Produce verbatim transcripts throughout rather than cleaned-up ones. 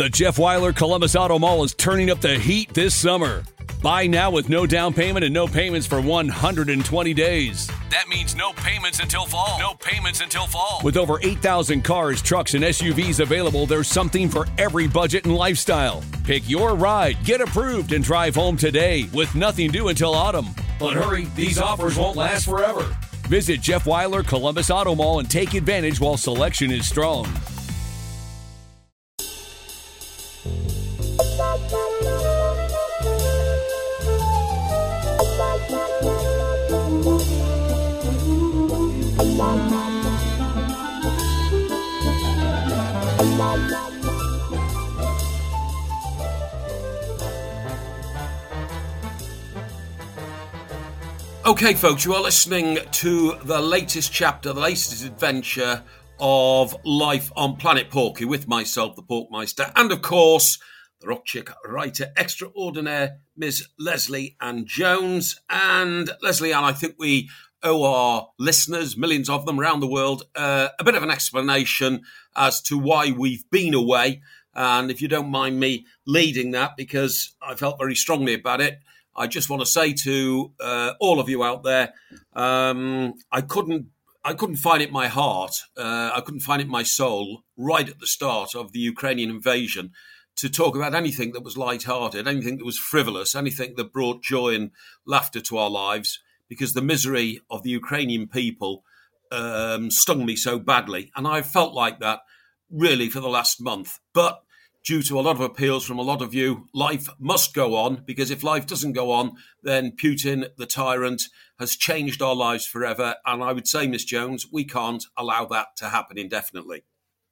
The Jeff Weiler Columbus Auto Mall is turning up the heat this summer. Buy now with no down payment and no payments for one hundred twenty days. That means no payments until fall. No payments until fall. With over eight thousand cars, trucks, and S U Vs available, there's something for every budget and lifestyle. Pick your ride, get approved, and drive home today with nothing due until autumn. But hurry, these offers won't last forever. Visit Jeff Weiler Columbus Auto Mall and take advantage while selection is strong. Okay, folks, you are listening to the latest chapter, the latest adventure of Life on Planet Porky with myself, the Porkmeister, and of course, the rock chick writer extraordinaire, Miss Lesley Ann Jones. And Lesley Ann, I think we owe our listeners, millions of them around the world, uh, a bit of an explanation as to why we've been away. And if you don't mind me leading that, because I felt very strongly about it, I just want to say to uh, all of you out there, um, I couldn't, I couldn't find it in my heart, uh, I couldn't find it in my soul, right at the start of the Ukrainian invasion, to talk about anything that was lighthearted, anything that was frivolous, anything that brought joy and laughter to our lives, because the misery of the Ukrainian people um, stung me so badly, and I've felt like that really for the last month, but due to a lot of appeals from a lot of you, life must go on, because if life doesn't go on, then Putin, the tyrant, has changed our lives forever. And I would say, Miss Jones, we can't allow that to happen indefinitely.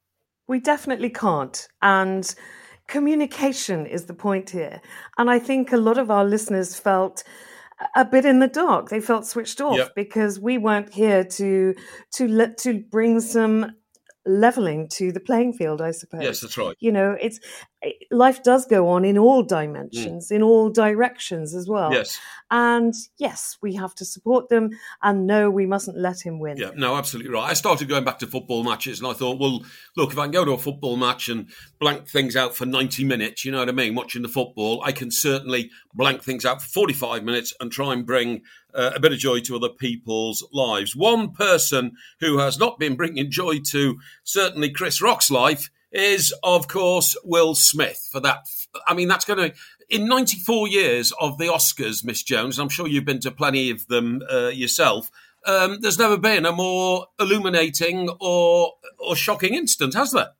We definitely can't. And communication is the point here. And I think a lot of our listeners felt a bit in the dark. They felt switched off yep. because we weren't here to to let to bring some leveling to the playing field, I suppose. Yes, that's right. You know, it's life does go on in all dimensions, mm. in all directions as well. Yes. And yes, we have to support them, and no, we mustn't let him win. Yeah, no, absolutely right. I started going back to football matches, and I thought, well, look, if I can go to a football match and blank things out for ninety minutes, you know what I mean, watching the football, I can certainly blank things out for forty-five minutes and try and bring uh, a bit of joy to other people's lives. One person who has not been bringing joy to certainly Chris Rock's life is, of course, Will Smith. For that, I mean, that's going to, in ninety-four years of the Oscars, Miss Jones, and I'm sure you've been to plenty of them uh, yourself, um, there's never been a more illuminating or or shocking instance, has there?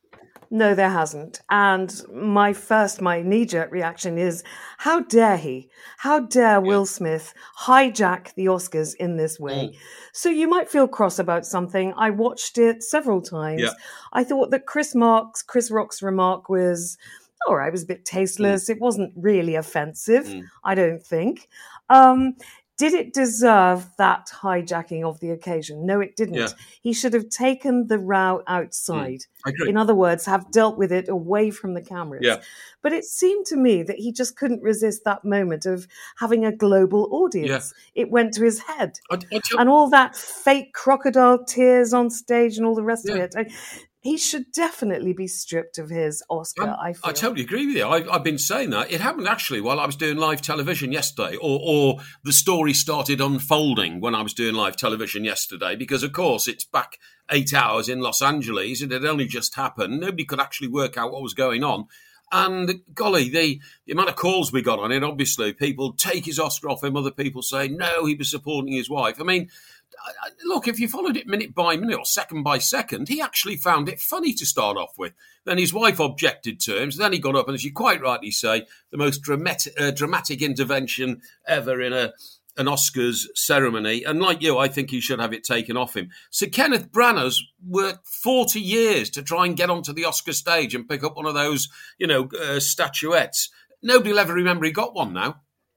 No, there hasn't. And my first, my knee-jerk reaction is, how dare he? How dare yeah. Will Smith hijack the Oscars in this way? Mm. So you might feel cross about something. I watched it several times. Yeah. I thought that Chris Mark's, Chris Rock's remark was, all right, it was a bit tasteless. Mm. It wasn't really offensive, mm. I don't think. Um, Did it deserve that hijacking of the occasion? No, it didn't. Yeah. He should have taken the row outside. Mm, I agree. In other words, have dealt with it away from the cameras. Yeah. But it seemed to me that he just couldn't resist that moment of having a global audience. Yeah. It went to his head. I, I tell- and all that fake crocodile tears on stage and all the rest yeah. of it. I, He should definitely be stripped of his Oscar, um, I feel. I totally agree with you. I, I've been saying that. It happened actually while I was doing live television yesterday, or, or the story started unfolding when I was doing live television yesterday, because, of course, it's back eight hours in Los Angeles. It had only just happened. Nobody could actually work out what was going on. And, golly, the, the amount of calls we got on it, obviously, people take his Oscar off him, other people say, no, he was supporting his wife. I mean, look, if you followed it minute by minute or second by second, he actually found it funny to start off with. Then his wife objected to him. So then he got up and, as you quite rightly say, the most dramatic, uh, dramatic intervention ever in a an Oscars ceremony. And like you, I think he should have it taken off him. Sir Kenneth Branagh's worked forty years to try and get onto the Oscar stage and pick up one of those, you know, uh, statuettes. Nobody will ever remember he got one now.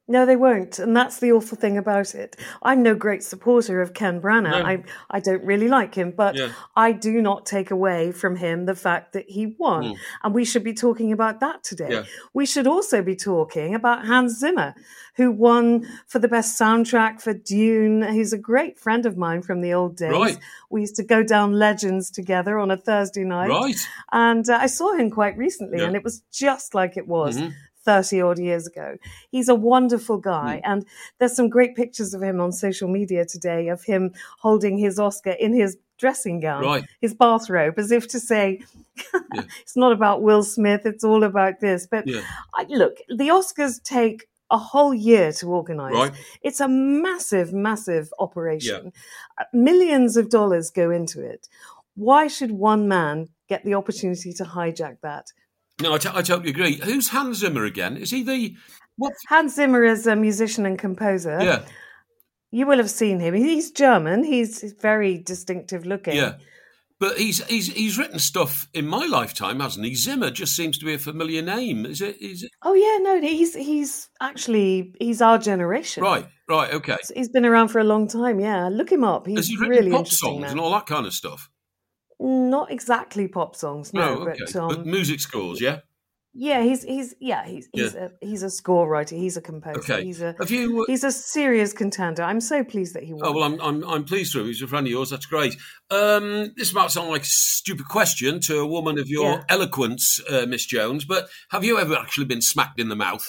No, they won't. And that's the awful thing about it. I'm no great supporter of Ken Branagh. No. I, I don't really like him, but Yeah. I do not take away from him the fact that he won. Mm. And we should be talking about that today. Yeah. We should also be talking about Hans Zimmer, who won for the best soundtrack for Dune. He's a great friend of mine from the old days. Right. We used to go down Legends together on a Thursday night. Right. And uh, I saw him quite recently, Yeah. and it was just like it was. Mhm. thirty odd years ago. He's a wonderful guy. Mm. And there's some great pictures of him on social media today of him holding his Oscar in his dressing gown, Right. his bathrobe, as if to say, Yeah. it's not about Will Smith, it's all about this. But Yeah. I, look, the Oscars take a whole year to organise. Right. It's a massive, massive operation. Uh, Millions of dollars go into it. Why should one man get the opportunity to hijack that? No, I, t- I totally agree. Who's Hans Zimmer again? Is he the what? Hans Zimmer is a musician and composer. Yeah, You will have seen him. He's German. He's very distinctive looking. yeah. But he's he's he's written stuff in my lifetime, hasn't he? Zimmer just seems to be a familiar name. Is it? Is it? Oh yeah, no, he's he's actually he's our generation. Right, right, okay. He's been around for a long time. Yeah, look him up. He's Has he written really pop interesting songs man. and all that kind of stuff? Not exactly pop songs, no, No, okay. but um, But music scores, yeah. yeah, he's he's yeah he's he's Yeah. a he's a score writer. He's a composer. Okay. He's a Have you? uh, he's a serious contender. I'm so pleased that he won. Oh well, I'm I'm I'm pleased to him. He's a friend of yours. That's great. Um, this might sound like a stupid question to a woman of your Yeah. eloquence, uh, Miss Jones, but have you ever actually been smacked in the mouth?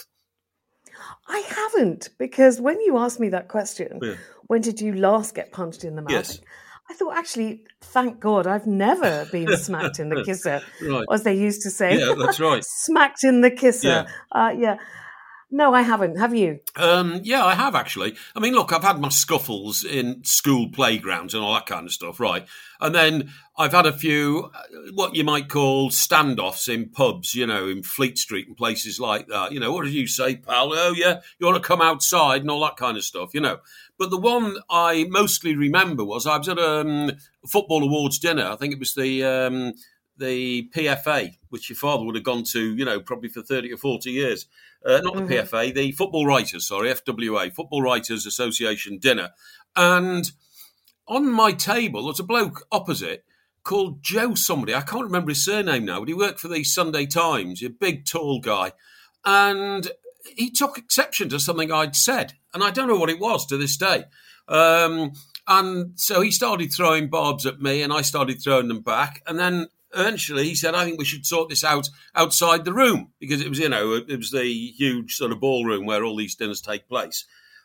I haven't, because when you asked me that question, Yeah. when did you last get punched in the mouth? Yes. I thought, actually, thank God, I've never been smacked in the kisser, Right. as they used to say. Yeah, that's right. Smacked in the kisser. Yeah. Uh, yeah. No, I haven't. Have you? Um, yeah, I have actually. I mean, look, I've had my scuffles in school playgrounds and all that kind of stuff, right? And then I've had a few, uh, what you might call standoffs in pubs, you know, in Fleet Street and places like that. You know, what did you say, pal? Oh, yeah, you want to come outside and all that kind of stuff, you know. But the one I mostly remember was I was at um, a football awards dinner. I think it was the um, the P F A, which your father would have gone to, you know, probably for thirty or forty years. Uh, not the Mhm. P F A, the Football Writers, sorry, F W A, Football Writers Association dinner. And on my table, there was a bloke opposite called Joe somebody. I can't remember his surname now, but he worked for the Sunday Times, a big, tall guy. And he took exception to something I'd said. And I don't know what it was to this day. Um, and so he started throwing barbs at me and I started throwing them back. And then eventually he said, I think we should sort this out outside the room, because it was, you know, it was the huge sort of ballroom where all these dinners take place.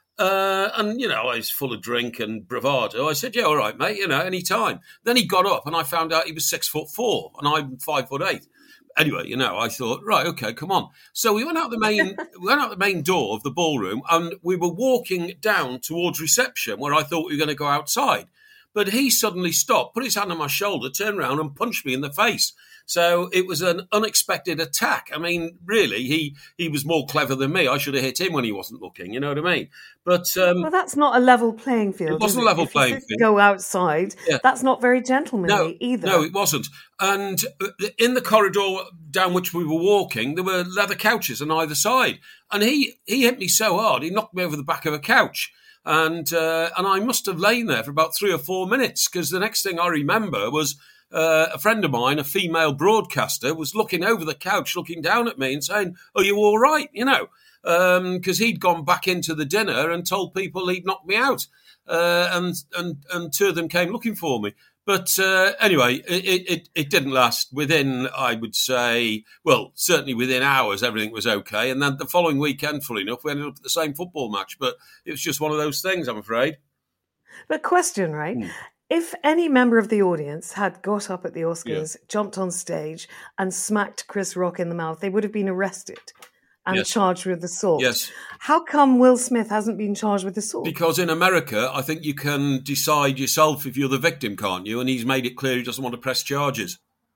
Uh, and, you know, I was full of drink and bravado. I said, yeah, all right, mate, you know, any time. Then he got up and I found out he was six foot four and I'm five foot eight. Anyway, you know, I thought, right, okay, come on. So we went out the main, we went out the main door of the ballroom, and we were walking down towards reception, where I thought we were going to go outside. But he suddenly stopped, put his hand on my shoulder, turned around, and punched me in the face. So it was an unexpected attack. I mean, really, he he was more clever than me. I should have hit him when he wasn't looking. You know what I mean? But um, Well, that's not a level playing field. It wasn't is a level If you playing just field. Go outside. Yeah. That's not very gentlemanly no, either. no, it wasn't. And in the corridor down which we were walking, there were leather couches on either side. And he he hit me so hard, he knocked me over the back of a couch. And uh, and I must have lain there for about three or four minutes, because the next thing I remember was uh, a friend of mine, a female broadcaster, was looking over the couch, looking down at me and saying, "Are you all right?" You know, because um, he'd gone back into the dinner and told people he'd knocked me out, uh, and and and two of them came looking for me. But uh, anyway, it, it, it didn't last. Within, I would say, well, certainly within hours, everything was okay. And then the following weekend, fully enough, we ended up at the same football match. But it was just one of those things, I'm afraid. But question, right? Hmm. If any member of the audience had got up at the Oscars, jumped on stage and smacked Chris Rock in the mouth, they would have been arrested and Yes. charged with assault. Yes. How come Will Smith hasn't been charged with assault? Because in America, I think you can decide yourself if you're the victim, can't you? And he's made it clear he doesn't want to press charges.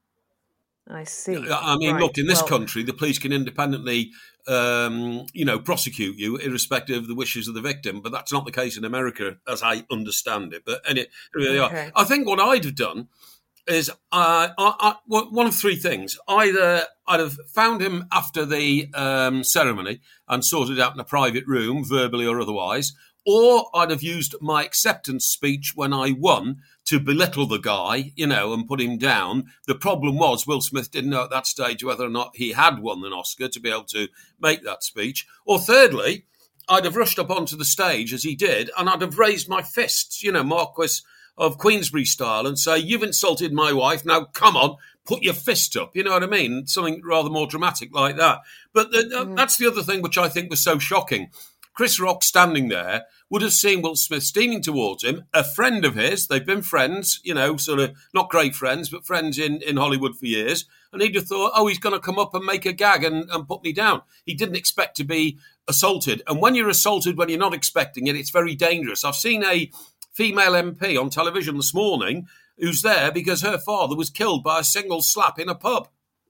I see. I mean, Right. look, in this Well, country, the police can independently, um, you know, prosecute you irrespective of the wishes of the victim. But that's not the case in America, as I understand it. But any, here we Okay. are. I think what I'd have done is uh, I, I, one of three things. Either I'd have found him after the um, ceremony and sorted out in a private room, verbally or otherwise, or I'd have used my acceptance speech when I won to belittle the guy, you know, and put him down. The problem was Will Smith didn't know at that stage whether or not he had won an Oscar to be able to make that speech. Or thirdly, I'd have rushed up onto the stage as he did, and I'd have raised my fists, you know, Marquis of Queensberry style, and say, you've insulted my wife, now come on, put your fist up. You know what I mean? Something rather more dramatic like that. But the, mm. that's the other thing which I think was so shocking. Chris Rock standing there would have seen Will Smith steaming towards him, a friend of his. They've been friends, you know, sort of not great friends, but friends in, in Hollywood for years. And he'd have thought, oh, he's going to come up and make a gag and, and put me down. He didn't expect to be assaulted. And when you're assaulted when you're not expecting it, it's very dangerous. I've seen a female M P on television this morning who's there because her father was killed by a single slap in a pub.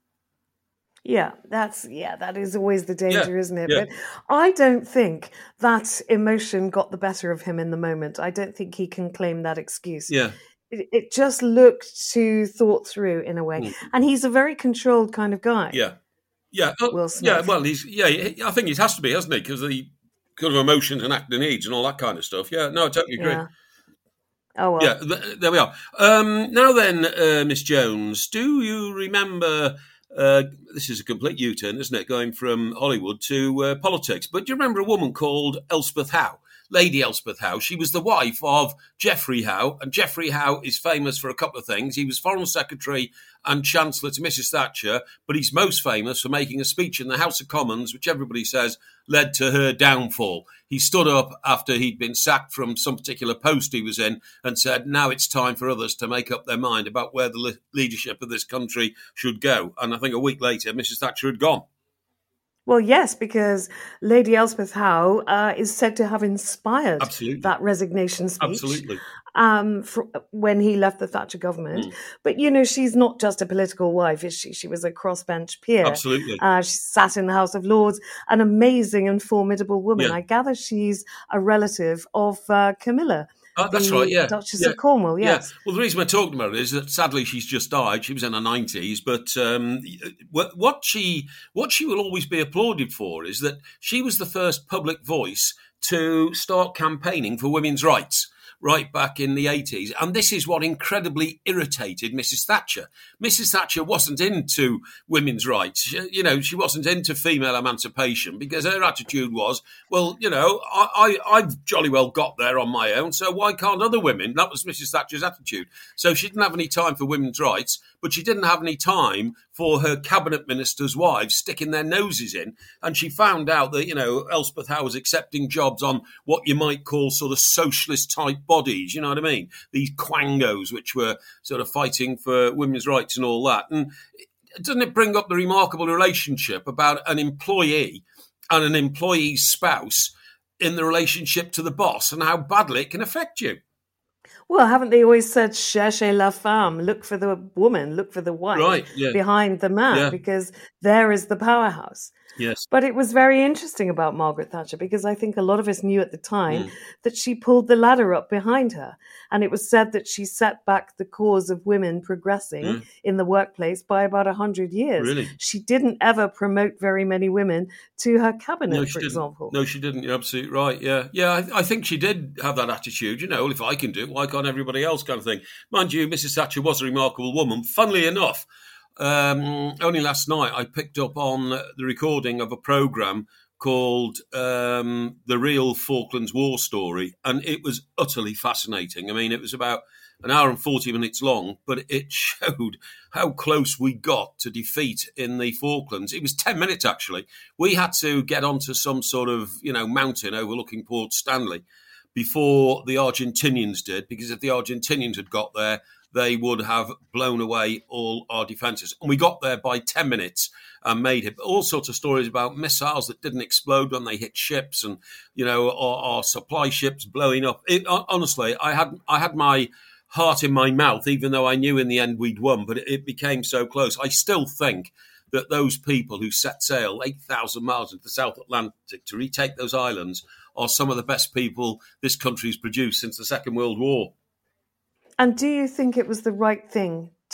Yeah, that's yeah, that is always the danger, Yeah, isn't it? yeah. But I don't think that emotion got the better of him in the moment. I don't think he can claim that excuse. Yeah. It, it just looked too thought through in a way. Mm. And he's a very controlled kind of guy. Yeah. Yeah. Oh, Will Smith. yeah, well, he's, yeah, he- I think it has to be, hasn't he? Because of the kind of emotions and acting needs and all that kind of stuff. Yeah, no, I totally agree. Yeah. Oh, well. Yeah, th- there we are. Um, now then, uh, Miss Jones, do you remember... Uh, this is a complete U-turn, isn't it, going from Hollywood to uh, politics. But do you remember a woman called Elspeth Howe? Lady Elspeth Howe. She was the wife of Geoffrey Howe, and Geoffrey Howe is famous for a couple of things. He was Foreign Secretary and Chancellor to Missus Thatcher, but he's most famous for making a speech in the House of Commons, which everybody says led to her downfall. He stood up after he'd been sacked from some particular post he was in and said, now it's time for others to make up their mind about where the le- leadership of this country should go. And I think a week later, Missus Thatcher had gone. Well, yes, because Lady Elspeth Howe uh, is said to have inspired Absolutely. that resignation speech. Absolutely. Um, for, when he left the Thatcher government. Mm. But, you know, she's not just a political wife, is she? She was a crossbench peer. Absolutely. Uh, she sat in the House of Lords, an amazing and formidable woman. Yeah. I gather she's a relative of uh, Camilla. Oh, that's the right, yeah. Duchess yeah. of Cornwall, yes. Yeah. Well, the reason we're talking about it is that sadly she's just died. She was in her nineties, but um, what she what she will always be applauded for is that she was the first public voice to start campaigning for women's rights right back in the eighties. And this is what incredibly irritated Missus Thatcher. Missus Thatcher wasn't into women's rights. She, you know, she wasn't into female emancipation because her attitude was, well, you know, I, I, I've jolly well got there on my own, so why can't other women? That was Missus Thatcher's attitude. So she didn't have any time for women's rights, but she didn't have any time for her cabinet ministers' wives sticking their noses in. And she found out that, you know, Elspeth Howe was accepting jobs on what you might call sort of socialist type bodies, you know what I mean? These quangos, which were sort of fighting for women's rights and all that. And doesn't it bring up the remarkable relationship about an employee and an employee's spouse in the relationship to the boss and how badly it can affect you? Well, haven't they always said, cherchez la femme, look for the woman, look for the wife Right, yeah. behind the man, Yeah. because there is the powerhouse. Yes. But it was very interesting about Margaret Thatcher because I think a lot of us knew at the time Mm. that she pulled the ladder up behind her. And it was said that she set back the cause of women progressing Mm. in the workplace by about one hundred years. Really? She didn't ever promote very many women to her cabinet, No, for she didn't. example. No, she didn't. You're absolutely right. Yeah. Yeah, I, I think she did have that attitude. You know, well, if I can do it, why can't everybody else kind of thing? Mind you, Missus Thatcher was a remarkable woman. Funnily enough, um, only last night I picked up on the recording of a programme called um, The Real Falklands War Story, and it was utterly fascinating. I mean, it was about an hour and forty minutes long, but it showed how close we got to defeat in the Falklands. It was ten minutes, actually. We had to get onto some sort of, you know, mountain overlooking Port Stanley before the Argentinians did, because if the Argentinians had got there, they would have blown away all our defences. And we got there by ten minutes and made it. All sorts of stories about missiles that didn't explode when they hit ships and, you know, our, our supply ships blowing up. It, honestly, I had I had my heart in my mouth, even though I knew in the end we'd won, but it, it became so close. I still think that those people who set sail eight thousand miles into the South Atlantic to retake those islands are some of the best people this country's produced since the Second World War. And do you think it was the right thing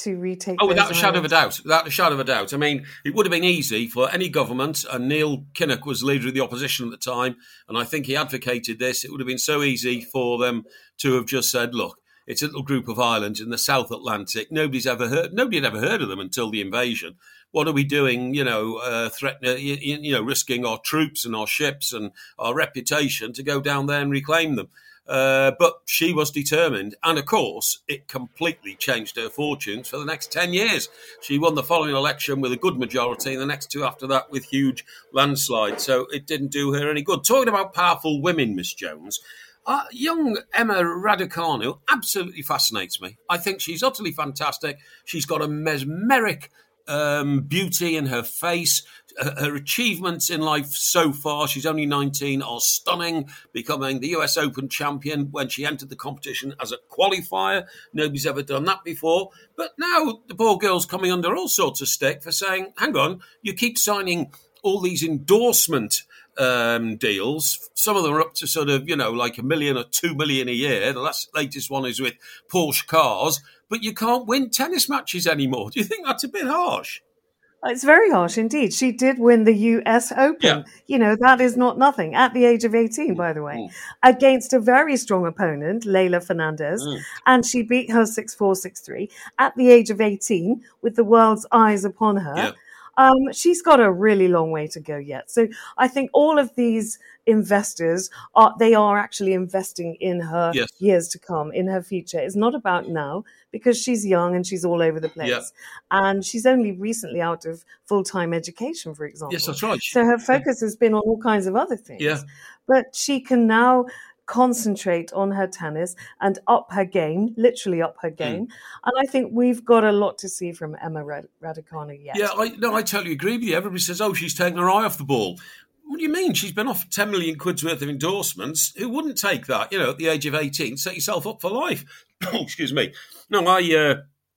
to retake Oh, those without a shadow of a islands. doubt. Without a shadow of a doubt. I mean, it would have been easy for any government, and Neil Kinnock was leader of the opposition at the time, and I think he advocated this. It would have been so easy for them to have just said, look, it's a little group of islands in the South Atlantic. Nobody's ever heard, nobody had ever heard of them until the invasion. What are we doing, you know, uh, threatening, you, you know, risking our troops and our ships and our reputation to go down there and reclaim them? Uh, but she was determined. And of course, it completely changed her fortunes for the next ten years. She won the following election with a good majority, and the next two after that with huge landslides. So it didn't do her any good. Talking about powerful women, Miss Jones, uh, young Emma Raducanu absolutely fascinates me. I think she's utterly fantastic. She's got a mesmeric um, beauty in her face. Her achievements in life so far, she's only nineteen, are stunning, becoming the U S Open champion when she entered the competition as a qualifier. Nobody's ever done that before. But now the poor girl's coming under all sorts of stick for saying, hang on, you keep signing all these endorsement um, deals. Some of them are up to sort of, you know, like a million or two million a year. The last latest one is with Porsche cars, but you can't win tennis matches anymore. Do you think that's a bit harsh? It's very harsh indeed. She did win the U S Open. Yeah. You know, that is not nothing. At the age of eighteen, by the way, Mm. against a very strong opponent, Leila Fernandez. Mm. And she beat her six four, six three at the age of eighteen with the world's eyes upon her. Yeah. Um, she's got a really long way to go yet. So I think all of these investors are, they are actually investing in her Yes. years to come, in her future. It's not about now because she's young and she's all over the place. Yeah. And she's only recently out of full-time education, for example. Yes, that's right. So her focus has been on all kinds of other things. Yeah. But she can now concentrate on her tennis and up her game, literally up her game. Mm. And I think we've got a lot to see from Emma Rad- Raducanu yet. Yeah, I, no, I totally agree with you. Everybody says, oh, she's taking her eye off the ball. What do you mean? She's been offered ten million quid's worth of endorsements. Who wouldn't take that? You know, at the age of eighteen, set yourself up for life. Oh, excuse me. No, I... Uh,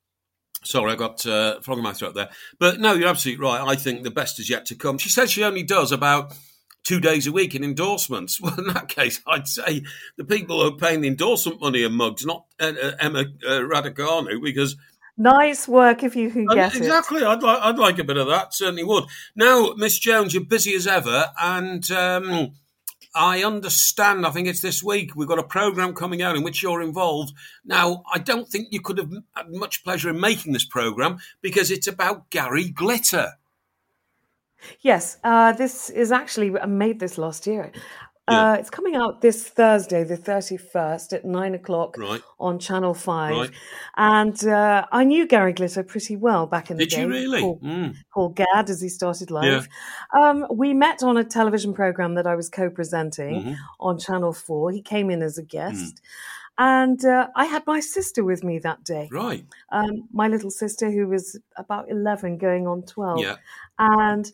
Sorry, I got uh, frog in my throat there. But no, you're absolutely right. I think the best is yet to come. She says she only does about two days a week in endorsements. Well, in that case, I'd say the people who are paying the endorsement money are mugs, not uh, uh, Emma uh, Raducanu, because... Nice work if you can get exactly. it. Exactly. I'd like, I'd like a bit of that, certainly would. Now, Miss Jones, you're busy as ever, and... Um, I understand, I think it's this week, we've got a programme coming out in which you're involved. Now, I don't think you could have had much pleasure in making this programme because it's about Gary Glitter. Yes, uh, this is actually, I made this last year. Yeah. Uh, it's coming out this Thursday, the thirty-first at nine o'clock right. on Channel five. Right. And uh, I knew Gary Glitter pretty well back in the Did day. Did you really? Called, mm. called Gad as he started life. Yeah. Um, we met on a television program that I was co-presenting mm-hmm. on Channel four. He came in as a guest. Mm. And uh, I had my sister with me that day. Right. Um, my little sister who was about eleven going on twelve. Yeah. And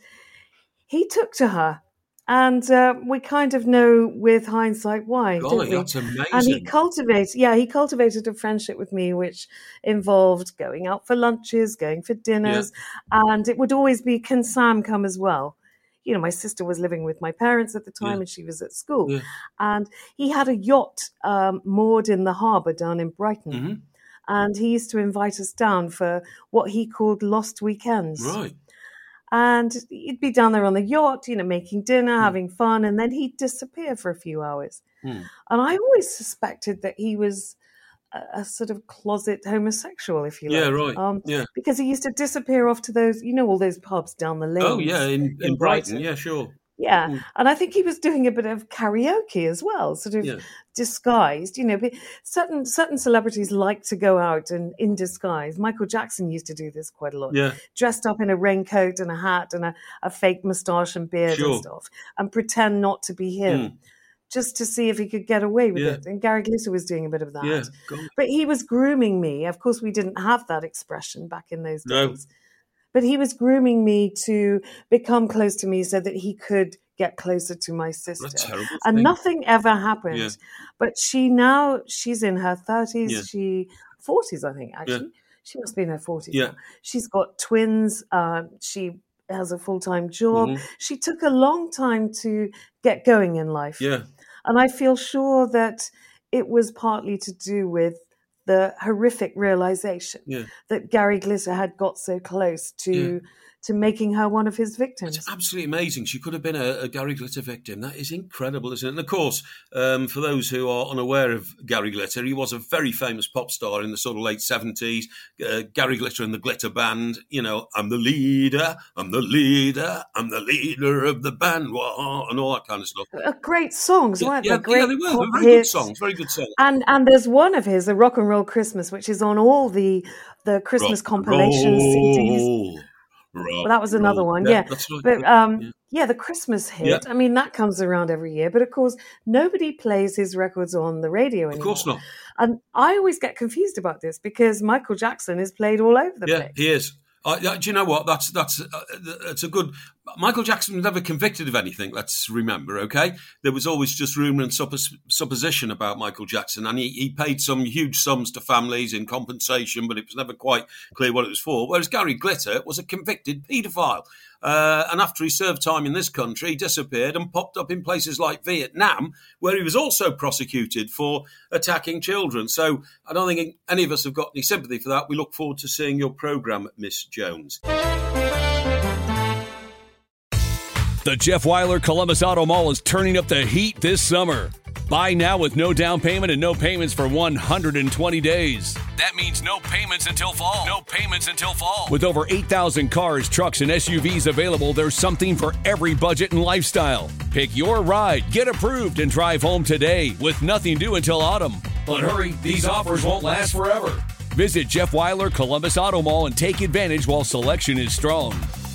he took to her. And uh, we kind of know with hindsight why, Golly, don't we? That's amazing. And he cultivated, yeah, he cultivated a friendship with me, which involved going out for lunches, going for dinners, yeah. and it would always be, can Sam come as well? You know, my sister was living with my parents at the time, yeah. and she was at school, yeah. and he had a yacht um, moored in the harbour down in Brighton, mm-hmm. and he used to invite us down for what he called lost weekends. Right. And he'd be down there on the yacht, you know, making dinner, mm. having fun, and then he'd disappear for a few hours. Mm. And I always suspected that he was a, a sort of closet homosexual, if you like. Yeah, right. Um, yeah. Because he used to disappear off to those, you know, all those pubs down the lane. Oh, yeah, in, in, in Brighton. Brighton. Yeah, sure. Yeah, mm. and I think he was doing a bit of karaoke as well, sort of yeah. disguised. You know, but certain certain celebrities like to go out and in disguise. Michael Jackson used to do this quite a lot. Yeah, dressed up in a raincoat and a hat and a, a fake moustache and beard sure. and stuff, and pretend not to be him, mm. just to see if he could get away with yeah. it. And Gary Glitter was doing a bit of that. Yeah, but he was grooming me. Of course, we didn't have that expression back in those no. days. But he was grooming me to become close to me so that he could get closer to my sister. That's a terrible and thing. Nothing ever happened. Yeah. But she now, she's in her thirties, yeah. she forties, I think, actually. Yeah. She must be in her forties yeah. now. She's got twins. Uh, she has a full-time job. Mm-hmm. She took a long time to get going in life. Yeah. And I feel sure that it was partly to do with the horrific realization Yeah. that Gary Glitter had got so close to Yeah. to making her one of his victims. It's absolutely amazing. She could have been a, a Gary Glitter victim. That is incredible, isn't it? And of course, um, for those who are unaware of Gary Glitter, he was a very famous pop star in the sort of late seventies. Uh, Gary Glitter and the Glitter Band. You know, I'm the leader, I'm the leader, I'm the leader of the band, wah, and all that kind of stuff. Uh, great songs, Yeah, weren't yeah, they? Great yeah, they were. pop Very good hits. songs. Very good songs. And and there's one of his, a Rock and Roll Christmas, which is on all the the Christmas Rock, compilation C Ds. roll, rock, Well, that was another roll. one, Yeah, yeah. that's right. But Yeah, um, yeah. yeah, the Christmas hit. Yeah. I mean, that comes around every year. But of course, nobody plays his records on the radio anymore. Of course not. And I always get confused about this because Michael Jackson is played all over the Yeah, place. he is. Uh, yeah, do you know what? That's that's uh, that's a good. Michael Jackson was never convicted of anything. Let's remember, okay? There was always just rumor and suppos- supposition about Michael Jackson, and he, he paid some huge sums to families in compensation, but it was never quite clear what it was for. Whereas Gary Glitter was a convicted paedophile, uh, and after he served time in this country, he disappeared and popped up in places like Vietnam, where he was also prosecuted for attacking children. So I don't think any of us have got any sympathy for that. We look forward to seeing your programme, Miss Jones. The Jeff Weiler Columbus Auto Mall is turning up the heat this summer. Buy now with no down payment and no payments for one hundred twenty days. That means no payments until fall. No payments until fall. With over eight thousand cars, trucks, and S U Vs available, there's something for every budget and lifestyle. Pick your ride, get approved, and drive home today with nothing due until autumn. But hurry, these offers won't last forever. Visit Jeff Weiler Columbus Auto Mall and take advantage while selection is strong.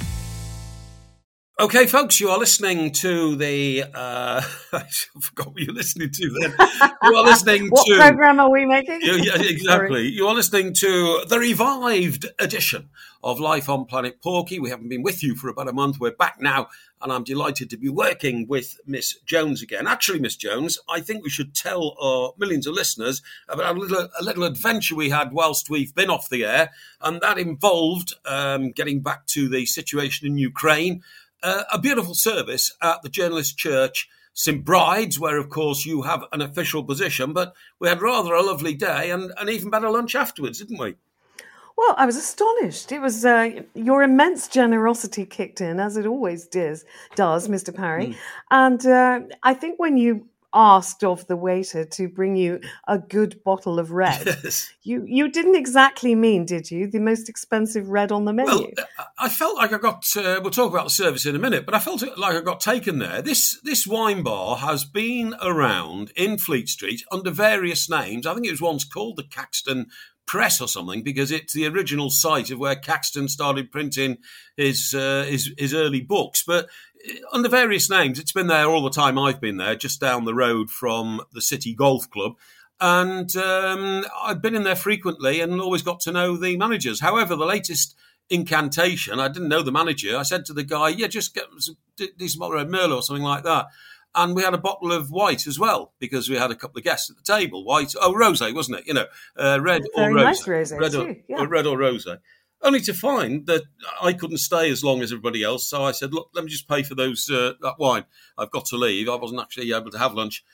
Okay, folks, you are listening to the. Uh, I forgot what you're listening to then. You are listening what to. What program are we making? Yeah, yeah, exactly. You are listening to the revived edition of Life on Planet Porky. We haven't been with you for about a month. We're back now, and I'm delighted to be working with Miss Jones again. Actually, Miss Jones, I think we should tell our millions of listeners about a little, a little adventure we had whilst we've been off the air, and that involved um, getting back to the situation in Ukraine. Uh, a beautiful service at the Journalist Church, Saint Bride's, where, of course, you have an official position. But we had rather a lovely day and an even better lunch afterwards, didn't we? Well, I was astonished. It was uh, your immense generosity kicked in, as it always does, does Mister Parry. Mm. And uh, I think when you asked of the waiter to bring you a good bottle of red, Yes. you, you didn't exactly mean, did you, the most expensive red on the menu? Well, I felt like I got, uh, we'll talk about the service in a minute, but I felt like I got taken there. This this wine bar has been around in Fleet Street under various names. I think it was once called the Caxton Press or something, because it's the original site of where Caxton started printing his uh, his, his early books. But under various names, it's been there all the time I've been there, just down the road from the City Golf Club. And um, I've been in there frequently and always got to know the managers. However, the latest incantation, I didn't know the manager. I said to the guy, yeah, just get some decent bottle of Merlot or something like that. And we had a bottle of white as well, because we had a couple of guests at the table. White, oh, rosé, wasn't it? You know, uh, red Very or rosé. nice rosé red too, or, yeah. or red or rosé. Only to find that I couldn't stay as long as everybody else. So I said, look, let me just pay for those uh, that wine. I've got to leave. I wasn't actually able to have lunch.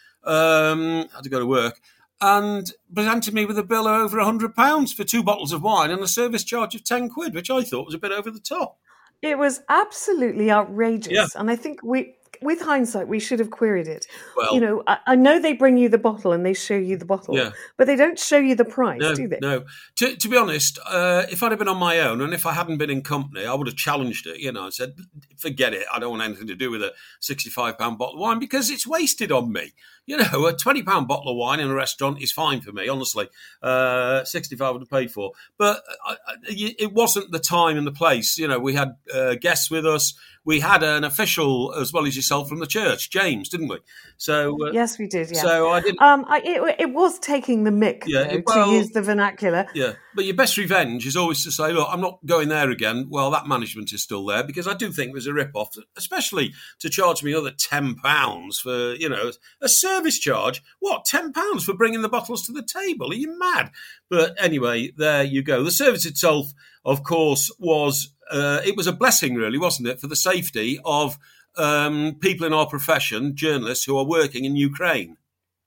Um, had to go to work. And presented me with a bill of over one hundred pounds for two bottles of wine and a service charge of ten quid, which I thought was a bit over the top. It was absolutely outrageous. Yeah. And I think we, with hindsight, we should have queried it. Well- you know, I, I know they bring you the bottle and they show you the bottle, Yeah. but they don't show you the price, No, do they? no. To, to be honest, uh, if I'd have been on my own and if I hadn't been in company, I would have challenged it. You know, I said, forget it. I don't want anything to do with a sixty-five pound bottle of wine because it's wasted on me. You know, a twenty pound bottle of wine in a restaurant is fine for me, honestly. Uh, sixty-five I would have paid for. But I, I, it wasn't the time and the place. You know, we had uh, guests with us. We had an official as well as yourself from the church, James, didn't we? So uh, Yes, we did, yeah. So I didn't. Um, I, it, it was taking the mick, Yeah, though, well- to use the vernacular. Yeah, but your best revenge is always to say, look, I'm not going there again. Well, that management is still there, because I do think it was a rip-off, especially to charge me another ten pounds for, you know, a service charge. What, ten pounds for bringing the bottles to the table? Are you mad? But anyway, there you go. The service itself, of course, was, uh, it was a blessing, really, wasn't it, for the safety of um, people in our profession, journalists who are working in Ukraine.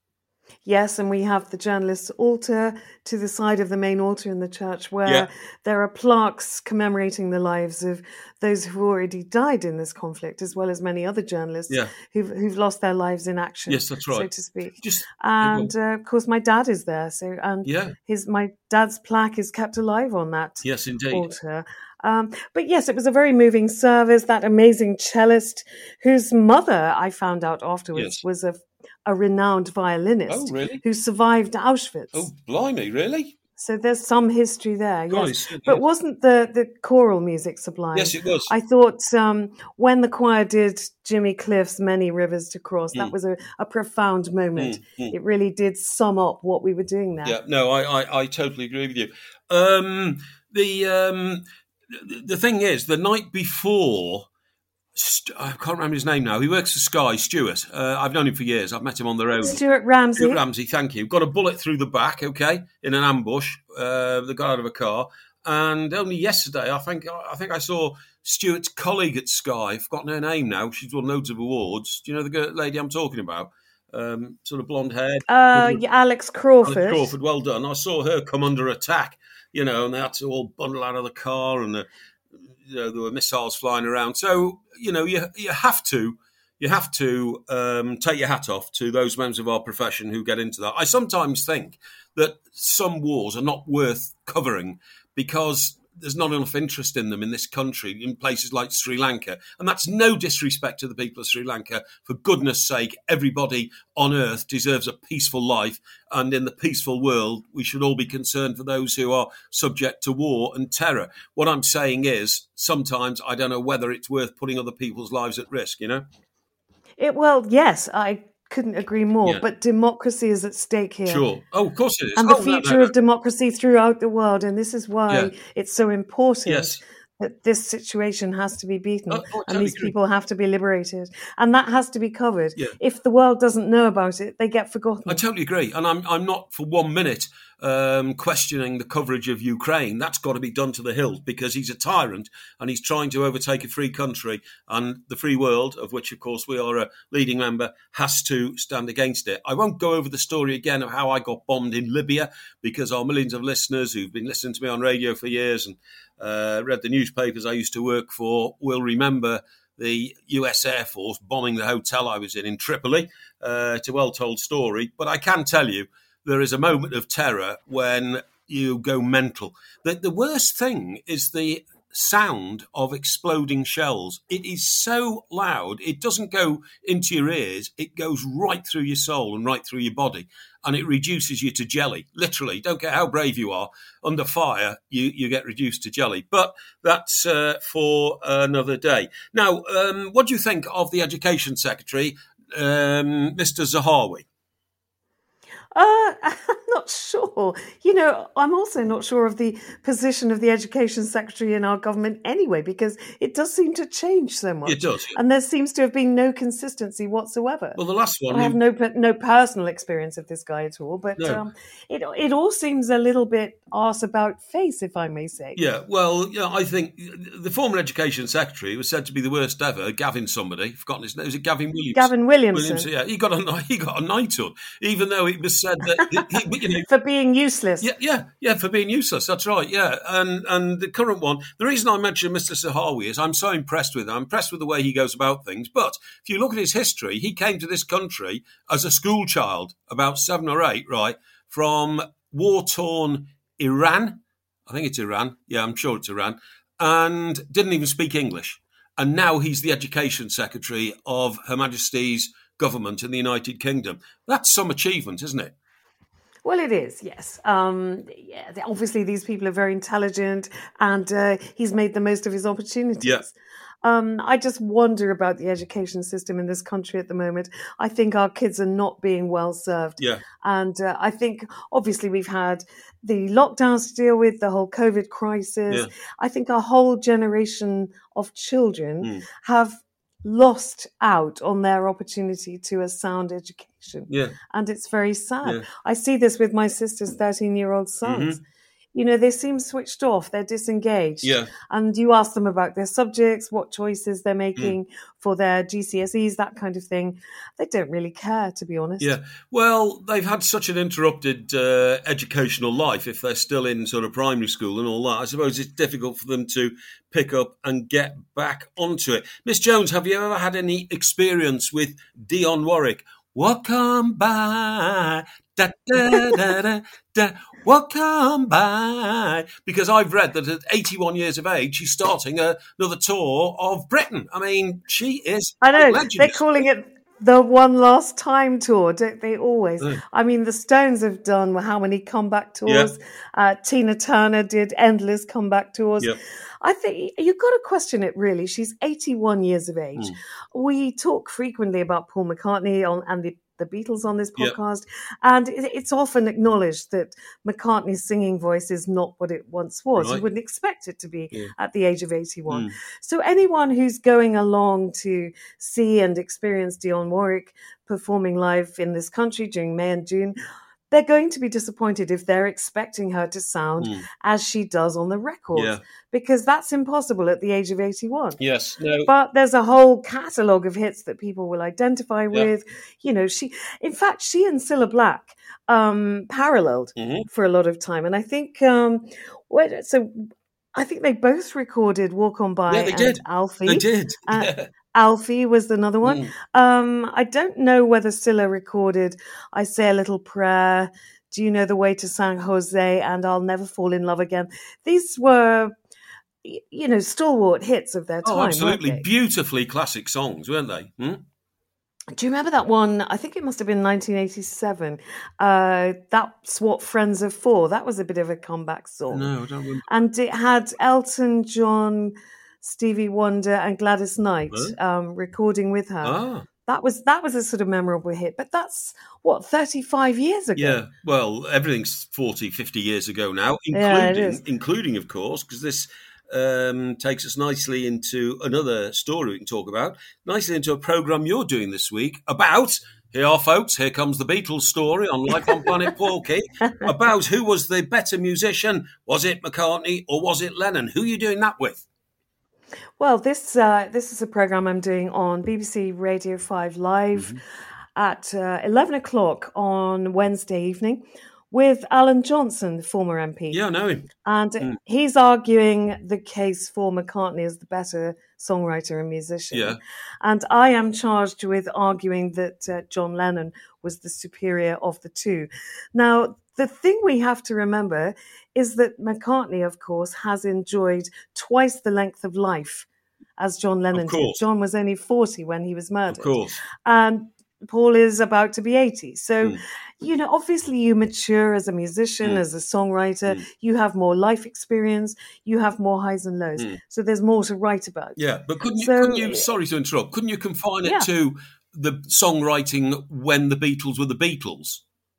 Yes, and we have the journalist's altar to the side of the main altar in the church where Yeah. there are plaques commemorating the lives of those who've already died in this conflict, as well as many other journalists Yeah. who've, who've lost their lives in action, Yes, that's so right. to speak. Just And uh, of course, my dad is there. So, and yeah. his my dad's plaque is kept alive on that Yes, indeed. altar. Um, but yes, it was a very moving service. That amazing cellist, whose mother I found out afterwards Yes. was a a renowned violinist Oh, really? who survived Auschwitz. Oh, blimey, really? So there's some history there, God, yes. it's- But wasn't the, the choral music sublime? Yes, it was. I thought um, when the choir did Jimmy Cliff's Many Rivers to Cross, that Mm. was a, a profound moment. Mm, mm. It really did sum up what we were doing there. Yeah, no, I, I, I totally agree with you. Um, the um, the the thing is, the night before, St- I can't remember his name now. He works for Sky, Stuart. Uh, I've known him for years. I've met him on the road. Stuart Ramsey. Stuart Ramsey, thank you. Got a bullet through the back, okay, in an ambush. Uh, they got out of a car, and only yesterday, I think, I think I saw Stuart's colleague at Sky. I've forgotten her name now. She's won loads of awards. Do you know the girl, lady I'm talking about? Um, sort of blonde haired. Uh, yeah, Alex Crawford. Alex Crawford, well done. I saw her come under attack, you know, and they had to all bundle out of the car, and the, you know, there were missiles flying around. So, you know, you you have to you have to um, take your hat off to those members of our profession who get into that. I sometimes think that some wars are not worth covering because there's not enough interest in them in this country, in places like Sri Lanka. And that's no disrespect to the people of Sri Lanka. For goodness sake, everybody on earth deserves a peaceful life. And in the peaceful world, we should all be concerned for those who are subject to war and terror. What I'm saying is, sometimes I don't know whether it's worth putting other people's lives at risk, you know? It, well, yes, I couldn't agree more. Yeah. But democracy is at stake here. Sure. Oh, of course it is. And the Oh, no, future no, no. of democracy throughout the world. And this is why Yeah. it's so important Yes. that this situation has to be beaten Oh, oh, I and totally these agree. people have to be liberated. And that has to be covered. Yeah. If the world doesn't know about it, they get forgotten. I totally agree. And I'm I'm not for one minute um, questioning the coverage of Ukraine. That's got to be done to the hilt because he's a tyrant and he's trying to overtake a free country. And the free world, of which, of course, we are a leading member, has to stand against it. I won't go over the story again of how I got bombed in Libya because our millions of listeners who've been listening to me on radio for years and uh, read the newspapers I used to work for will remember the U S Air Force bombing the hotel I was in in Tripoli. Uh, it's a well-told story, but I can tell you there is a moment of terror when you go mental. The, the worst thing is the sound of exploding shells. It is so loud. It doesn't go into your ears. It goes right through your soul and right through your body. And it reduces you to jelly. Literally, don't care how brave you are. Under fire, you, you get reduced to jelly. But that's uh, for another day. Now, um, what do you think of the Education Secretary, um, Mister Zahawi? Uh, I'm not sure. You know, I'm also not sure of the position of the Education Secretary in our government anyway, because it does seem to change so much. It does. And there seems to have been no consistency whatsoever. Well, the last one... I have he- no per- no personal experience of this guy at all, but No. um, it it all seems a little bit arse about face, if I may say. Yeah, well, yeah, I think the former Education Secretary was said to be the worst ever, Gavin somebody. I've forgotten his name. Was it Gavin Williams? Gavin Williamson. Williams, yeah, he got a he got a knighthood, even though it was said that he, you know, For being useless. yeah, yeah, yeah, for being useless. That's right. Yeah, and and the current one. The reason I mention Mister Zahawi is I'm so impressed with him. I'm impressed with the way he goes about things. But if you look at his history, he came to this country as a school child, about seven or eight, right, from war-torn Iran. I think it's Iran. Yeah, I'm sure it's Iran, and didn't even speak English. And now he's the Education Secretary of Her Majesty's government in the United Kingdom. That's some achievement, isn't it? Well, it is, yes. Um, yeah, th- obviously, these people are very intelligent, and uh, he's made the most of his opportunities. Yeah. Um, I just wonder about the education system in this country at the moment. I think our kids are not being well served. Yeah. And uh, I think, obviously, we've had the lockdowns to deal with, the whole COVID crisis. Yeah. I think a whole generation of children Mm. have lost out on their opportunity to a sound education. Yeah. And it's very sad. Yeah. I see this with my sister's thirteen-year-old sons. Mm-hmm. you know, they seem switched off. They're disengaged. Yeah. And you ask them about their subjects, what choices they're making Mm. for their G C S Es, that kind of thing. They don't really care, to be honest. Yeah. Well, they've had such an interrupted uh, educational life if they're still in sort of primary school and all that. I suppose it's difficult for them to pick up and get back onto it. Miss Jones, have you ever had any experience with Dionne Warwick? Welcome by, da, da, da, da, da, welcome by. Because I've read that at eighty-one years of age, she's starting a, another tour of Britain. I mean, she is I know, legendary. they're calling it the One Last Time tour, don't they always? Mm. I mean, the Stones have done how many comeback tours? Yeah. Uh, Tina Turner did endless comeback tours. Yep. I think you've got to question it, really. She's eighty-one years of age. Mm. We talk frequently about Paul McCartney on, and the, the Beatles on this Yep. podcast, and it, it's often acknowledged that McCartney's singing voice is not what it once was. Right. You wouldn't expect it to be Yeah. at the age of eighty-one. Mm. So anyone who's going along to see and experience Dionne Warwick performing live in this country during May and June, they're going to be disappointed if they're expecting her to sound Mm. as she does on the records, Yeah. because that's impossible at the age of eighty-one. Yes. No. But there's a whole catalogue of hits that people will identify with. You know, she, in fact, she and Cilla Black um, paralleled Mhm. for a lot of time. And I think, um, what, so I think they both recorded Walk On By Yeah, they and did. Alfie. They did. Uh, Yeah. Alfie was another one. Mm. Um, I don't know whether Cilla recorded I Say a Little Prayer, Do You Know the Way to San Jose, and I'll Never Fall in Love Again. These were, y- you know, stalwart hits of their time. Oh, absolutely. weren't they? Beautifully classic songs, weren't they? Hmm? Do you remember that one? I think it must have been nineteen eighty-seven. Uh, That's What Friends Are For. That was a bit of a comeback song. No, I don't remember. And it had Elton John, Stevie Wonder, and Gladys Knight Huh? um, recording with her. Ah, That was that was a sort of memorable hit. But that's, what, thirty-five years ago? yeah. Well, everything's forty, fifty years ago now, Yeah, it including, is. including of course, because this um, takes us nicely into another story we can talk about, nicely into a programme you're doing this week about, here are folks, here comes the Beatles story on Life on Planet Porky, about who was the better musician. Was it McCartney or was it Lennon? Who are you doing that with? Well, this uh, this is a program I'm doing on B B C Radio five Live Mm-hmm. at uh, eleven o'clock on Wednesday evening with Alan Johnson, the former M P. Yeah, I know him. And Mm. he's arguing the case for McCartney as the better songwriter and musician. Yeah. And I am charged with arguing that uh, John Lennon was the superior of the two. Now, the thing we have to remember is that McCartney, of course, has enjoyed twice the length of life as John Lennon did. course. John was only forty when he was murdered. Of course. And Paul is about to be eighty. So, Mm. you know, obviously you mature as a musician, Mm. as a songwriter. Mm. You have more life experience. You have more highs and lows. Mm. So there's more to write about. Yeah, but couldn't you, So- couldn't you, sorry to interrupt, couldn't you confine it Yeah. to the songwriting when the Beatles were the Beatles?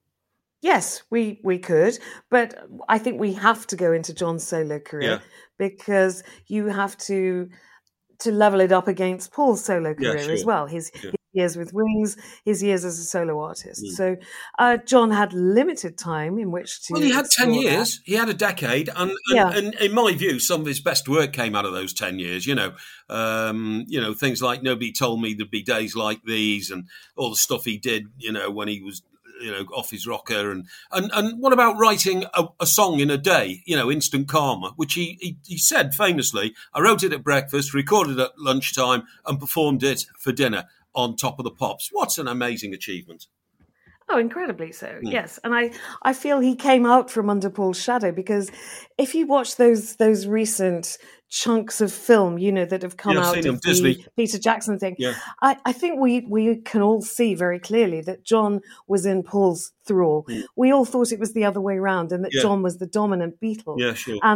Yes, we, we could. But I think we have to go into John's solo career Yeah. because you have to to level it up against Paul's solo Yeah, career as sure. well. His, Sure. his years with Wings, his years as a solo artist. Mm. So uh, John had limited time in which to Well, he had ten explore that. years. He had a decade, and, and, Yeah. and in my view, some of his best work came out of those ten years. You know, um, you know things like "Nobody Told Me There'd Be Days Like These" and all the stuff he did. You know, when he was, you know, off his rocker, and and and what about writing a, a song in a day? You know, Instant Karma, which he, he he said famously, "I wrote it at breakfast, recorded at lunchtime, and performed it for dinner on Top of the Pops." What's an amazing achievement! Oh, incredibly so. Mm. Yes, and I, I feel he came out from under Paul's shadow because if you watch those those recent chunks of film, you know, that have come Yeah, I've out seen of them, the Disney. Peter Jackson thing, Yeah. I, I think we we can all see very clearly that John was in Paul's thrall. Mm. We all thought it was the other way around, and that Yeah. John was the dominant Beatle, Yeah, sure. and that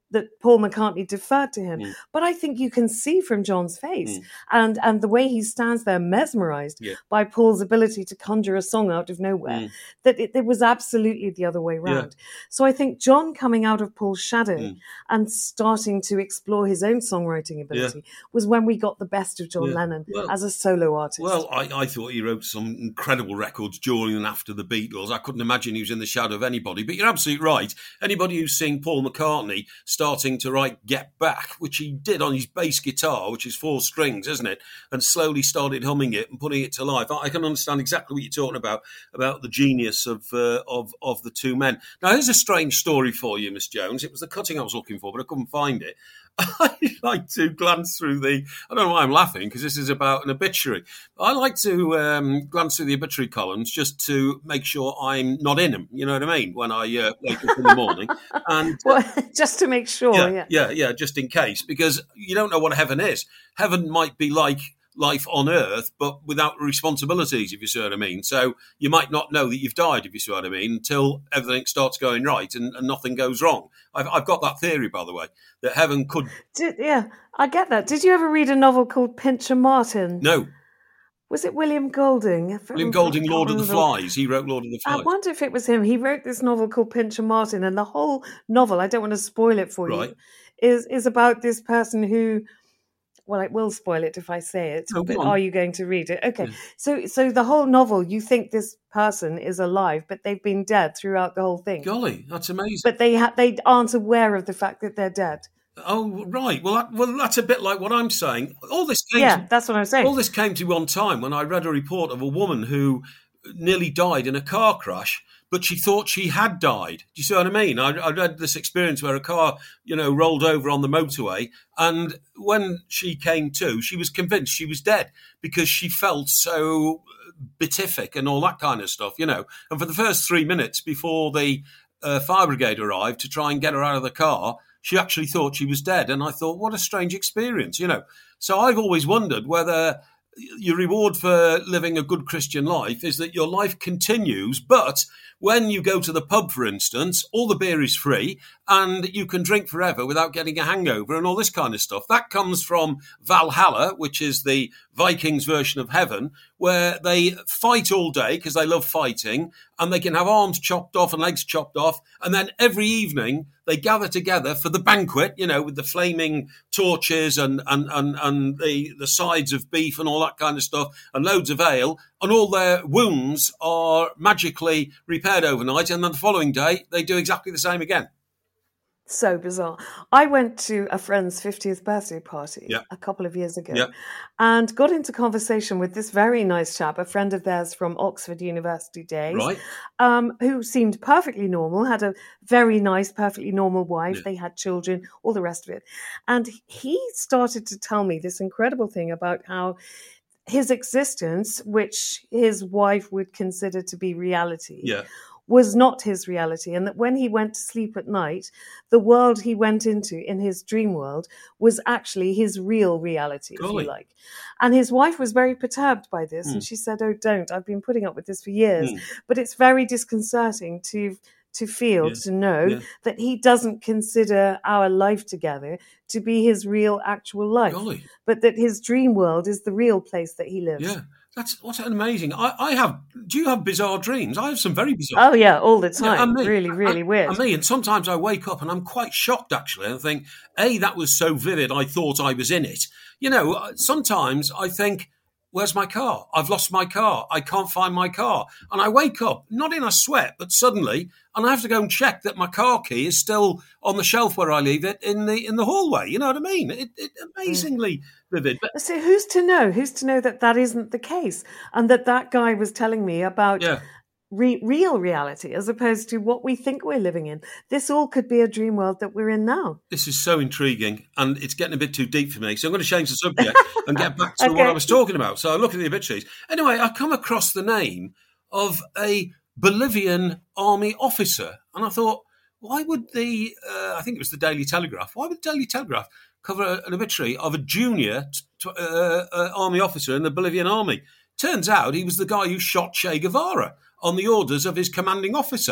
that Paul McCartney deferred to him. Mm. But I think you can see from John's face Mm. and, and the way he stands there mesmerized Yeah. by Paul's ability to conjure a song out of nowhere, Mm. that it, it was absolutely the other way round. So I think John coming out of Paul's shadow Mm. and starting to explore his own songwriting ability was when we got the best of John Yeah. Lennon Well- as a solo artist. Well, I, I thought he wrote some incredible records during and after the Beatles. I couldn't imagine he was in the shadow of anybody. But you're absolutely right. Anybody who's seen Paul McCartney starting to write Get Back, which he did on his bass guitar, which is four strings, isn't it? And slowly started humming it and putting it to life. I, I can understand exactly what you're talking about, about the genius of, uh, of, of the two men. Now, here's a strange story for you, Miss Jones. It was the cutting I was looking for, but I couldn't find it. I like to glance through the, I don't know why I'm laughing, because this is about an obituary. I like to um, glance through the obituary columns just to make sure I'm not in them, you know what I mean, when I uh, wake up in the morning. And well, just to make sure, yeah, yeah. yeah, yeah, just in case, because you don't know what heaven is. Heaven might be like life on earth, but without responsibilities, if you see what I mean. So you might not know that you've died, if you see what I mean, until everything starts going right and, and nothing goes wrong. I've, I've got that theory, by the way, that heaven could... Did, yeah, I get that. Did you ever read a novel called Pincher Martin? No. Was it William Golding? William Golding, Lord of the Flies. He wrote Lord of the Flies. I wonder if it was him. He wrote this novel called Pincher Martin, and the whole novel, I don't want to spoil it for Right. you, is, is about this person who... Well, I will spoil it if I say it, Oh, but go on. are you going to read it? Okay. Yeah. So so the whole novel, you think this person is alive, but they've been dead throughout the whole thing. Golly, that's amazing. But they ha- they aren't aware of the fact that they're dead. Oh, right. Well, that, well, that's a bit like what I'm saying. All this came Yeah, to, that's what I'm saying. all this came to one time when I read a report of a woman who nearly died in a car crash, but she thought she had died. Do you see what I mean? I, I read this experience where a car, you know, rolled over on the motorway, and when she came to, she was convinced she was dead because she felt so beatific and all that kind of stuff, you know. And for the first three minutes before the uh, fire brigade arrived to try and get her out of the car, she actually thought she was dead. And I thought, what a strange experience, you know. So I've always wondered whether your reward for living a good Christian life is that your life continues, but when you go to the pub, for instance, all the beer is free and you can drink forever without getting a hangover and all this kind of stuff. That comes from Valhalla, which is the Vikings version of heaven, where they fight all day because they love fighting, and they can have arms chopped off and legs chopped off. And then every evening they gather together for the banquet, you know, with the flaming torches and, and, and, and the, the sides of beef and all that kind of stuff and loads of ale. And all their wounds are magically repaired overnight. And then the following day, they do exactly the same again. So bizarre. I went to a friend's fiftieth birthday party Yeah. a couple of years ago Yeah. and got into conversation with this very nice chap, a friend of theirs from Oxford University days, Right. um, who seemed perfectly normal, had a very nice, perfectly normal wife. Yeah. They had children, all the rest of it. And he started to tell me this incredible thing about how his existence, which his wife would consider to be reality, Yeah. was not his reality, and that when he went to sleep at night, the world he went into in his dream world was actually his real reality, if Golly. you like. And his wife was very perturbed by this, Mm. and she said, "Oh, don't! I've been putting up with this for years, Mm. but it's very disconcerting to to feel, Yeah. to know Yeah. that he doesn't consider our life together to be his real, actual life, Golly. but that his dream world is the real place that he lives." Yeah. That's what's an amazing. I, I have. Do you have bizarre dreams? I have some very bizarre. Oh yeah, all the Yeah, time. and me. Really, really and, weird. And me, and sometimes I wake up and I'm quite shocked, actually. And I think, A, that was so vivid, I thought I was in it. You know, sometimes I think, where's my car? I've lost my car. I can't find my car. And I wake up, not in a sweat, but suddenly, and I have to go and check that my car key is still on the shelf where I leave it in the in the hallway. You know what I mean? It, it amazingly vivid. But So who's to know? Who's to know that that isn't the case, and that that guy was telling me about yeah. re- real reality as opposed to what we think we're living in? This all could be a dream world that we're in now. This is so intriguing, and it's getting a bit too deep for me. So I'm going to change the subject and get back to Okay. what I was talking about. So I look at the obituaries. Anyway, I come across the name of a Bolivian army officer, and I thought, why would the, uh, I think it was the Daily Telegraph, why would the Daily Telegraph cover an obituary of a junior t- uh, uh, army officer in the Bolivian army? Turns out he was the guy who shot Che Guevara on the orders of his commanding officer.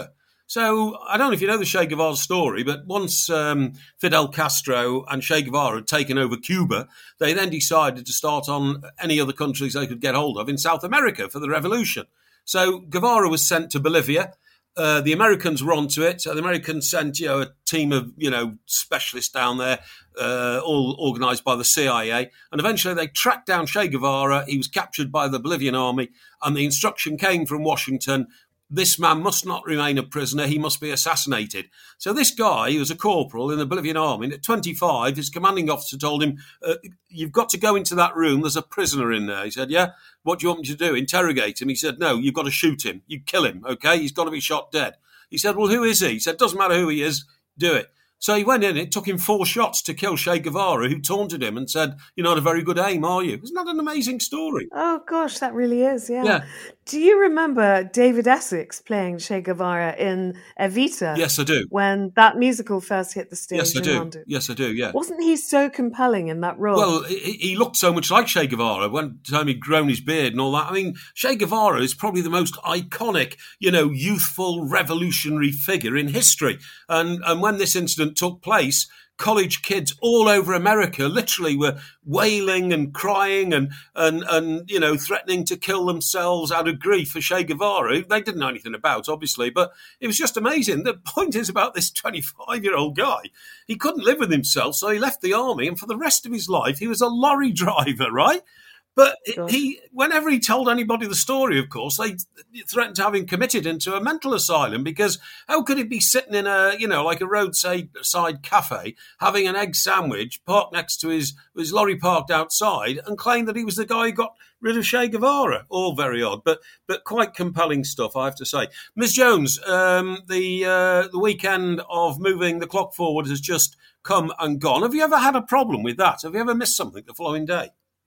So I don't know if you know the Che Guevara story, but once um, Fidel Castro and Che Guevara had taken over Cuba, they then decided to start on any other countries they could get hold of in South America for the revolution. So Guevara was sent to Bolivia. Uh, the Americans were onto it. So the Americans sent, you know, a team of, you know, specialists down there, uh, all organised by the C I A. And eventually they tracked down Che Guevara. He was captured by the Bolivian army. And the instruction came from Washington, this man must not remain a prisoner. He must be assassinated. So this guy, who was a corporal in the Bolivian army, at twenty-five, his commanding officer told him, uh, you've got to go into that room. There's a prisoner in there. He said, yeah, what do you want me to do? Interrogate him? He said, no, you've got to shoot him. You kill him, okay? He's got to be shot dead. He said, well, who is he? He said, doesn't matter who he is, do it. So he went in. It took him four shots to kill Che Guevara, who taunted him and said, you're not a very good aim, are you? Isn't that an amazing story? Oh, gosh, that really is, yeah. Yeah. Do you remember David Essex playing Che Guevara in Evita? Yes, I do. When that musical first hit the stage Yes, I in do. London? Yes, I do, yeah. Wasn't he so compelling in that role? Well, he, he looked so much like Che Guevara. One time he'd grown his beard and all that. I mean, Che Guevara is probably the most iconic, you know, youthful revolutionary figure in history. And, and when this incident took place, college kids all over America literally were wailing and crying and, and, and, you know, threatening to kill themselves out of grief for Che Guevara. They didn't know anything about, obviously, but it was just amazing. The point is about this twenty-five-year-old guy. He couldn't live with himself, so he left the army, and for the rest of his life, he was a lorry driver, right? But he, whenever he told anybody the story, of course, they threatened to have him committed into a mental asylum, because how could he be sitting in a, you know, like a roadside side cafe, having an egg sandwich parked next to his, his lorry parked outside, and claim that he was the guy who got rid of Che Guevara? All very odd, but but quite compelling stuff, I have to say. Miz Jones, um, the uh, the weekend of moving the clock forward has just come and gone. Have you ever had a problem with that? Have you ever missed something the following day?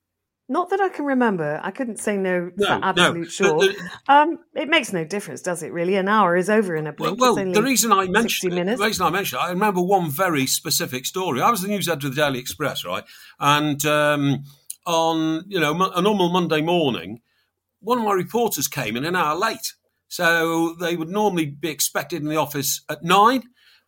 Not that I can remember. I couldn't say no, No, for absolute no. sure. The- the- um, it makes no difference, does it? Really, an hour is over in a Well, blink. well It's only the reason I sixty mentioned it, minutes. the reason I mentioned it, I remember one very specific story. I was the news editor of the Daily Express, right? And um, on, you know, mo- a normal Monday morning, one of my reporters came in an hour late. So they would normally be expected in the office at nine,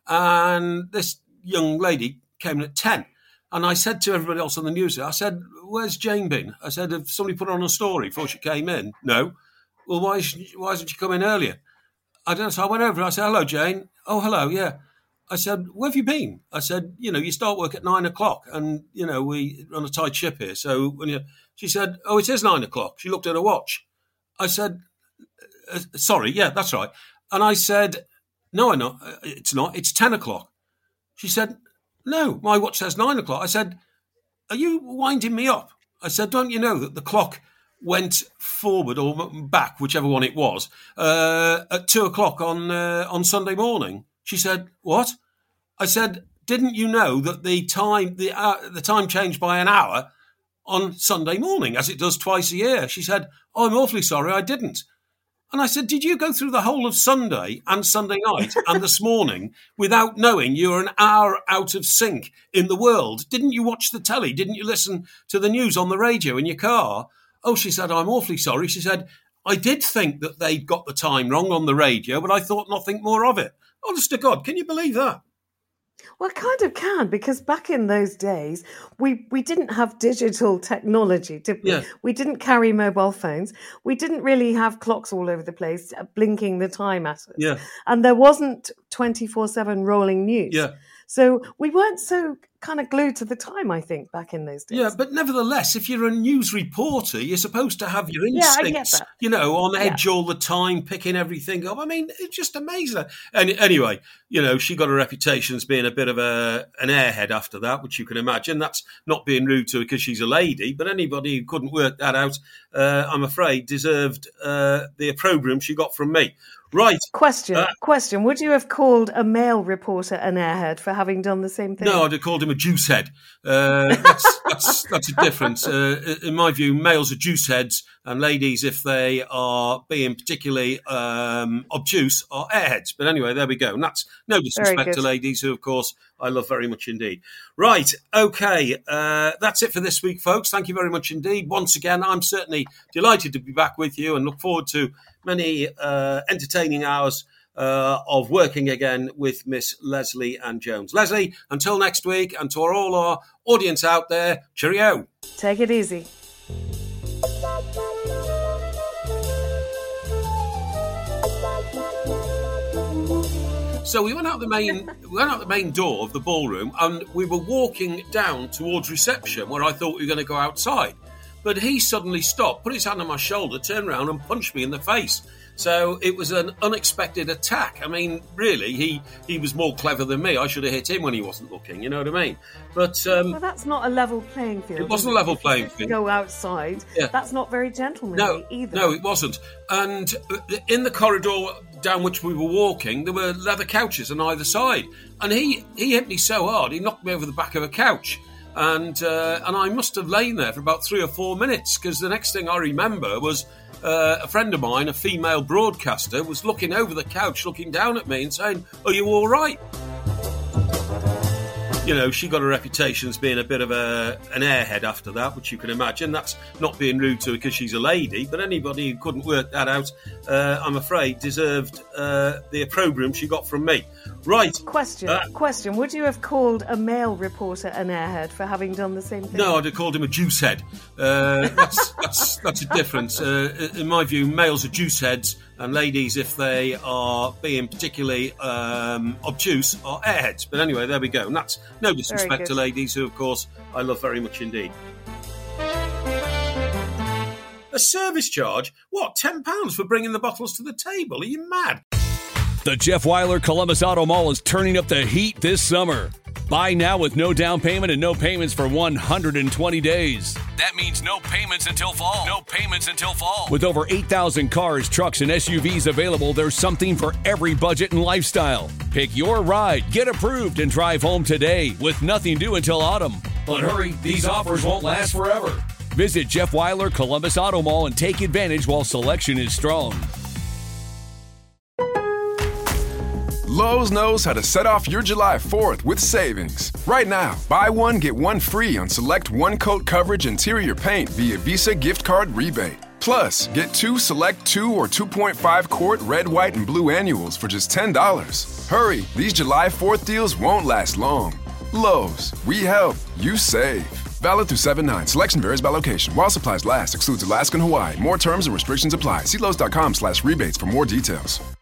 and this young lady came in at ten. And I said to everybody else on the news, I said, where's Jane been? I said, have somebody put her on a story before she came in? No. Well, why, is she, why hasn't she come in earlier? I don't know. So I went over and I said, hello, Jane. Oh, hello, yeah. I said, where have you been? I said, you know, you start work at nine o'clock and, you know, we run a tight ship here. So when you, she said, oh, it is nine o'clock. She looked at her watch. I said, uh, sorry, yeah, that's right. And I said, no, I know, it's not. It's ten o'clock. She said, no, my watch says nine o'clock. I said, are you winding me up? I said, don't you know that the clock went forward or back, whichever one it was, uh, at two o'clock on uh, on Sunday morning? She said, what? I said, didn't you know that the time the uh, the time changed by an hour on Sunday morning, as it does twice a year? She said, oh, I'm awfully sorry, I didn't. And I said, did you go through the whole of Sunday and Sunday night and this morning without knowing you were an hour out of sync in the world? Didn't you watch the telly? Didn't you listen to the news on the radio in your car? Oh, she said, I'm awfully sorry. She said, I did think that they'd got the time wrong on the radio, but I thought nothing more of it. Honest to God, can you believe that? Well, I kind of can, because back in those days, we, we didn't have digital technology, did we? Yeah. We didn't carry mobile phones. We didn't really have clocks all over the place uh, blinking the time at us. Yeah. And there wasn't twenty-four seven rolling news. Yeah. So we weren't so kind of glued to the time, I think, back in those days. Yeah, but nevertheless, if you're a news reporter, you're supposed to have your Yeah, I get instincts, that. you know, on edge Yeah. all the time, picking everything up. I mean, it's just amazing. And anyway, you know, she got a reputation as being a bit of a an airhead after that, which you can imagine. That's not being rude to her because she's a lady, but anybody who couldn't work that out, uh, I'm afraid, deserved uh, the opprobrium she got from me. Right. Question, Uh, question. Would you have called a male reporter an airhead for having done the same thing? No, I'd have called him a juice head. Uh, that's, that's, that's a difference. Uh, in my view, males are juice heads, and ladies, if they are being particularly um, obtuse, are airheads. But anyway, there we go. And that's no disrespect good. to ladies, who, of course, I love very much indeed. Right, okay, uh, that's it for this week, folks. Thank you very much indeed. Once again, I'm certainly delighted to be back with you and look forward to many uh, entertaining hours uh, of working again with Miss Leslie Ann Jones. Leslie, until next week, and to all our audience out there, cheerio. Take it easy. So we went out the main we went out the main door of the ballroom, and we were walking down towards reception where I thought we were going to go outside. But he suddenly stopped, put his hand on my shoulder, turned around and punched me in the face. So it was an unexpected attack. I mean, really, he, he was more clever than me. I should have hit him when he wasn't looking, you know what I mean? But um, well, that's not a level playing field. It wasn't a level playing field. Go outside. Yeah. That's not very gentlemanly no, either. No, it wasn't. And in the corridor down which we were walking, there were leather couches on either side. And he, he hit me so hard, he knocked me over the back of a couch. And uh, and I must have lain there for about three or four minutes, because the next thing I remember was uh, a friend of mine, a female broadcaster, was looking over the couch, looking down at me and saying, "Are you all right?" You know, she got a reputation as being a bit of a an airhead after that, which you can imagine. That's not being rude to her because she's a lady, but anybody who couldn't work that out, uh, I'm afraid, deserved uh, the opprobrium she got from me. Right. Question, uh, question. Would you have called a male reporter an airhead for having done the same thing? No, I'd have called him a juice head. Uh, that's, that's, that's a difference. Uh, in my view, males are juice heads, and ladies, if they are being particularly um, obtuse, are airheads. But anyway, there we go. And that's no disrespect to ladies, who, of course, I love very much indeed. A service charge? What, ten pounds for bringing the bottles to the table? Are you mad? The Jeff Wyler Columbus Auto Mall is turning up the heat this summer. Buy now with no down payment and no payments for one hundred twenty days. That means no payments until fall. No payments until fall. With over eight thousand cars, trucks, and S U Vs available, there's something for every budget and lifestyle. Pick your ride, get approved, and drive home today with nothing due until autumn. But hurry, these offers won't last forever. Visit Jeff Wyler Columbus Auto Mall and take advantage while selection is strong. Lowe's knows how to set off your July fourth with savings. Right now, buy one, get one free on select one-coat coverage interior paint via Visa gift card rebate. Plus, get two select two or two point five quart red, white, and blue annuals for just ten dollars. Hurry, these July fourth deals won't last long. Lowe's, we help, you save. Valid through seven nine. Selection varies by location. While supplies last, excludes Alaska and Hawaii. More terms and restrictions apply. See Lowe's dot com slash rebates for more details.